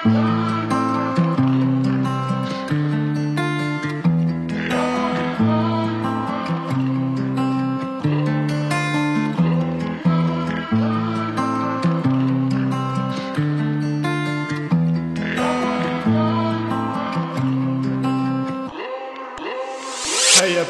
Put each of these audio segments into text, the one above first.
Я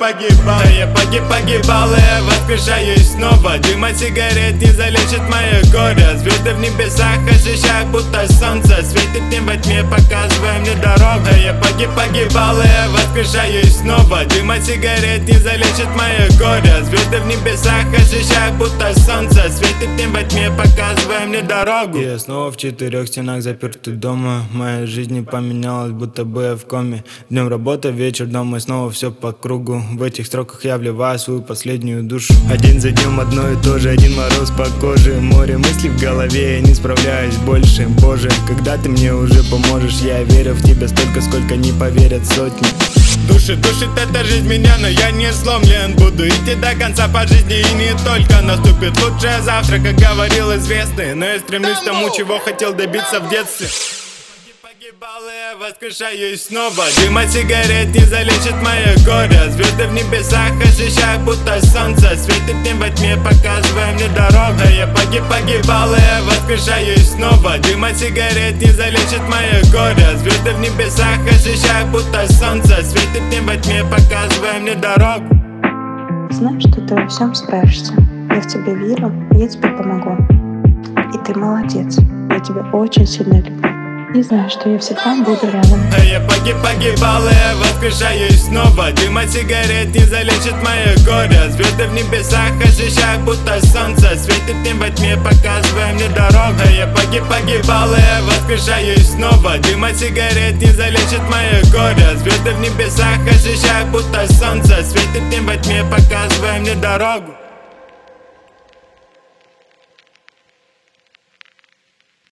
погибал, и я воскрешаюсь снова. Дым от сигарет не залечит мое горе. Звезды в небесах ощущаю, будто солнце светит мне во тьме, показывая мне дорогу. Я погибал, и я воскрешаюсь снова. Дым от сигарет не залечит мое горе. Звезды в небесах ощущаю, будто солнце светит мне во тьме, показывая мне дорогу. Я снова в четырех стенах запертый дома. Моя жизнь не поменялась, будто бы я в коме. Днем работа, вечер дома, и снова все по кругу. В этих строках я вливаю свою последнюю душу. Один за днем одно и то же, один мороз по коже. Море мыслей в голове, я не справляюсь больше. Боже, когда ты мне уже поможешь? Я верю в тебя столько, сколько не поверят сотни. Душит эта жизнь меня, но я не сломлен. Буду идти до конца по жизни и не только. Наступит лучшее завтра, как говорил известный. Но я стремлюсь к тому, чего хотел добиться в детстве. Погибал, и я воскрешаюсь снова. Дым от сигарет не залечит мое горе. Звезды в небесах ощущаю, будто солнце светит мне во тьме, показывая мне дорогу. Я погибал, и я воскрешаюсь снова. Дым от сигарет не залечит мое горе. Звезды в небесах ощущаю, будто солнце светит мне во тьме, показывая мне дорогу. Знаю, что ты во всем справишься. Я в тебя верю, я тебе помогу. И ты молодец. Я тебя очень сильно люблю. И знаю, что я всегда буду рядом. Я погибал, и я воскрешаюсь снова. Дым от сигарет не залечит мое горе. Звезды в небесах ощущаю, будто солнце светит мне во тьме, показывая мне дорогу. Я погибал, и я воскрешаюсь снова. Дым от сигарет не залечит мое горе. Звезды в небесах ощущаю, будто солнце светит мне во тьме, показывая мне дорогу.